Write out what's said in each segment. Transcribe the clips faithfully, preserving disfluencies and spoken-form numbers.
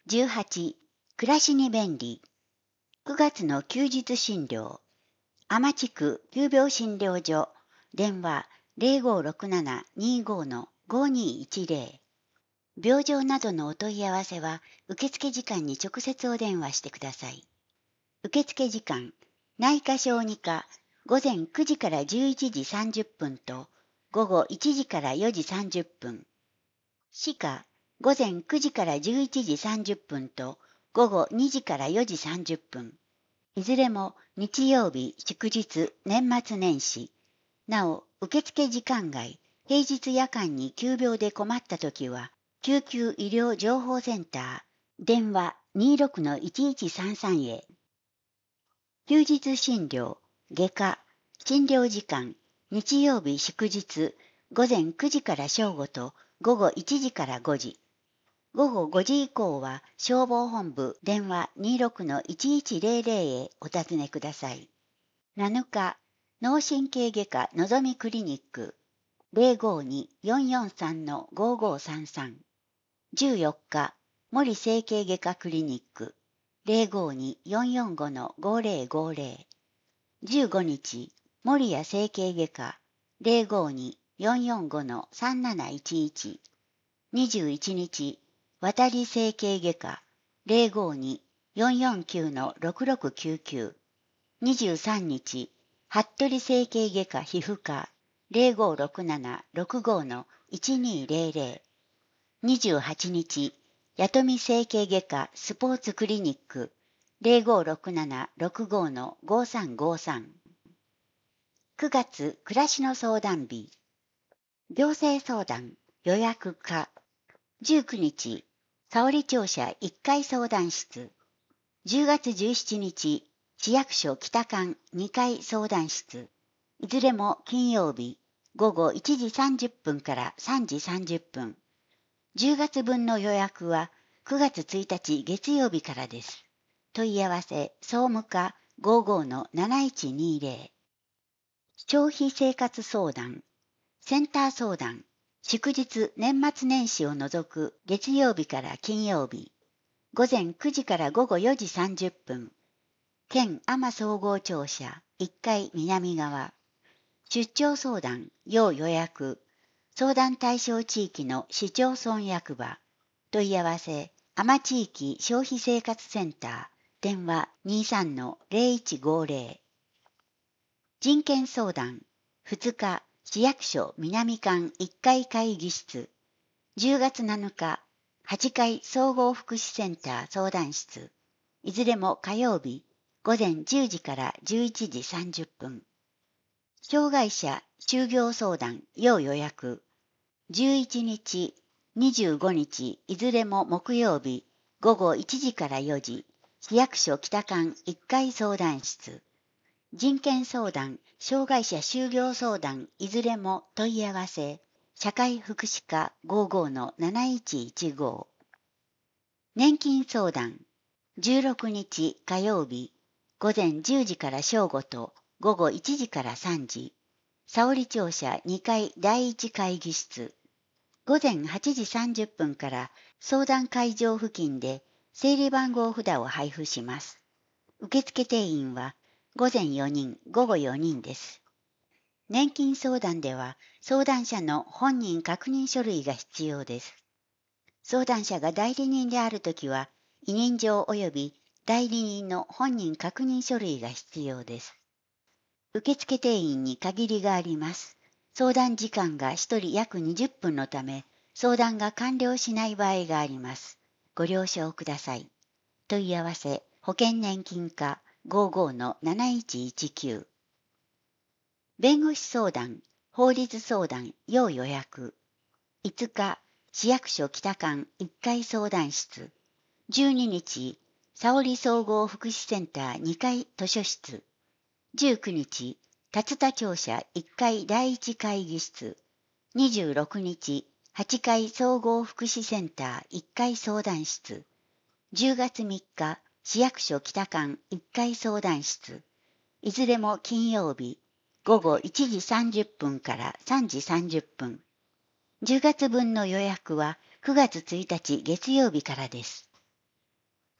じゅうはち、暮らしに便利。くがつの休日診療。多摩地区急病診療所。電話 ゼロごろくななにごのごにいちゼロ。病状などのお問い合わせは、受付時間に直接お電話してください。受付時間、内科小児科、午前くじからじゅういちじさんじゅっぷんと、午後いちじからよじさんじゅっぷん。歯科、午前くじからじゅういちじさんじゅっぷんと、午後にじからよじさんじゅっぷん。いずれも日曜日、祝日、年末年始。なお、受付時間外、平日夜間に急病で困ったときは、救急医療情報センター、電話 にじゅうろくのいちいちさんさん へ。休日診療、外科、診療時間、日曜日祝日、午前くじから正午と午後いちじからごじ。午後ごじ以降は消防本部電話 にじゅうろくのいちいちゼロゼロ へお尋ねください。なのか、脳神経外科のぞみクリニック ゼロごによんよんさんのごごさんさん。じゅうよっか、森整形外科クリニック ゼロごによんよんごのごゼロごゼロ。じゅうごにち、森谷整形外科 ゼロごによんよんごのさんなないちいち。にじゅういちにち、渡り整形外科 ゼロごによんよんきゅうのろくろくきゅうきゅう。にじゅうさんにち、服部整形外科皮膚科 ゼロごろくななろくごのいちにゼロゼロ。にじゅうはちにち、弥富整形外科スポーツクリニック ゼロごろくななろくごのごさんごさん。くがつ暮らしの相談日。行政相談予約課。じゅうくにち、沙織庁舎いっかい相談室。じゅうがつじゅうしちにち、市役所北館にかい相談室。いずれも金曜日、午後いちじさんじゅっぷんからさんじさんじゅっぷん。じゅうがつ分の予約はくがつついたち月曜日からです。問い合わせ、総務課 ごじゅうごのなないちにゼロ。消費生活相談、センター相談、祝日年末年始を除く月曜日から金曜日。午前くじから午後よじさんじゅっぷん。県阿摩総合庁舎いっかい南側。出張相談、要予約。相談対象地域の市町村役場。問い合わせ、阿摩地域消費生活センター。電話 にじゅうさんのゼロいちごゼロ。人権相談、ふつか、市役所南館いっかい会議室。じゅうがつなのか、はちかい総合福祉センター相談室。いずれも火曜日、午前じゅうじからじゅういちじさんじゅっぷん。障害者就業相談要予約。じゅういちにち、にじゅうごにち、いずれも木曜日、午後いちじからよじ、市役所北館いっかい相談室。人権相談、障害者就業相談、いずれも問い合わせ、社会福祉課ごじゅうごのなないちいちご。年金相談、じゅうろくにち火曜日、午前じゅうじから正午と午後いちじからさんじ、沙織庁舎にかいだいいち会議室。午前はちじさんじゅっぷんから相談会場付近で整理番号札を配布します。受付定員は午前よにん、午後よにんです。年金相談では相談者の本人確認書類が必要です。相談者が代理人であるときは、委任状及び代理人の本人確認書類が必要です。受付定員に限りがあります。相談時間がひとり約にじゅっぷんのため、相談が完了しない場合があります。ご了承ください。問い合わせ、保険年金課ごじゅうごのなないちいちきゅう。弁護士相談、法律相談、要予約。いつか、市役所北館いっかい相談室。じゅうににち、沙織総合福祉センターにかい図書室。じゅうくにち、竜田庁舎いっかいだいいち会議室。にじゅうろくにち、はちかい総合福祉センターいっかい相談室。じゅうがつみっか、市役所北館いっかい相談室。いずれも金曜日、午後いちじさんじゅっぷんからさんじさんじゅっぷん。じゅうがつ分の予約はくがつついたち月曜日からです。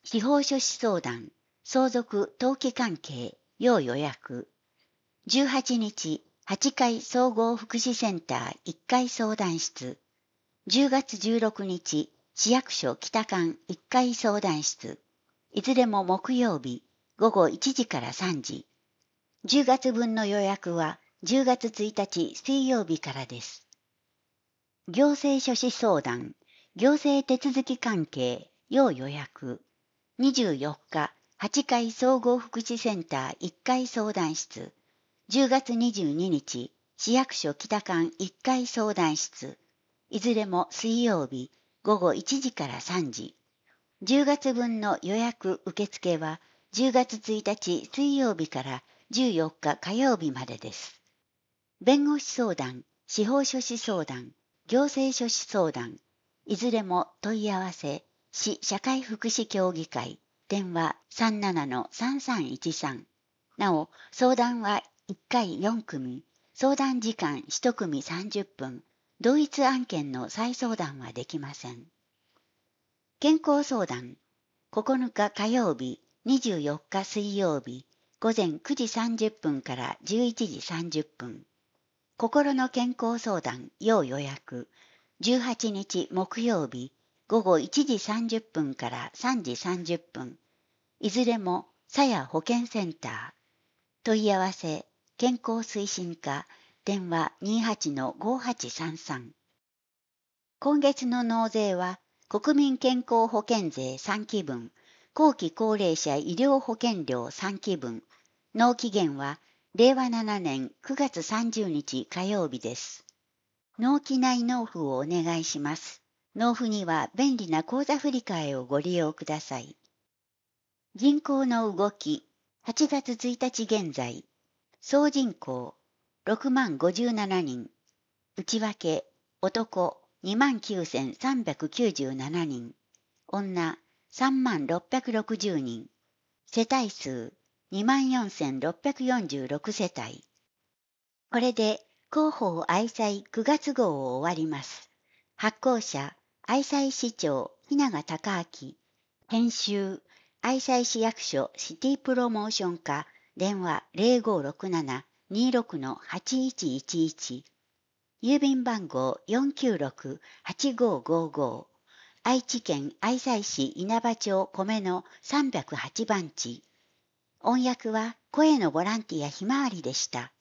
司法書士相談、相続登記関係、要予約。じゅうはちにち、はちかい総合福祉センターいっかい相談室。じゅうがつじゅうろくにち、市役所北館いっかい相談室。いずれも木曜日、ごごいちじからさんじ。じゅうがつぶんの予約はじゅうがつついたち水曜日からです。行政書士相談、行政手続き関係、要予約。にじゅうよっか、はちかい総合福祉センターいっかい相談室。じゅうがつにじゅうににち、市役所北館いっかい相談室。いずれも水曜日、ごごいちじからさんじ。じゅうがつぶんの予約受付はじゅうがつついたち水曜日からじゅうよっか火曜日までです。弁護士相談、司法書士相談、行政書士相談、いずれも問い合わせ、市社会福祉協議会、電話 さんななのさんさんいちさん。なお、相談はいっかいよんくみ、相談時間いちくみさんじゅっぷん、同一案件の再相談はできません。健康相談、ここのか火曜日、にじゅうよっか水曜日、ごぜんくじさんじゅっぷんからじゅういちじさんじゅっぷん。心の健康相談、要予約、じゅうはちにち木曜日、ごごいちじさんじゅっぷんからさんじさんじゅっぷん。いずれも、さや保健センター。問い合わせ、健康推進課、電話 にじゅうはちのごはちさんさん。今月の納税は、国民健康保険税さんきぶん、後期高齢者医療保険料さんきぶん、納期限は、れいわななねんくがつさんじゅうにち火曜日です。納期内納付をお願いします。納付には便利な口座振替をご利用ください。人口の動き、はちがつついたち現在、総人口ろくまんごじゅうななにん、内訳、男にまんきゅうせんさんびゃくきゅうじゅうななにん、女さんまんろっぴゃくろくじゅうにん、世帯数にまんよんせんろっぴゃくよんじゅうろく世帯。これで広報愛妻くがつ号を終わります。発行者、愛妻市長、日永隆明。編集、愛妻市役所シティプロモーション課、電話 ぜろごろくななにーろくのはちいちいちいち。郵便番号 よんきゅうろくはちごーごーごー。愛知県愛妻市稲葉町米のさんびゃくはちばんち。音訳は声のボランティアひまわりでした。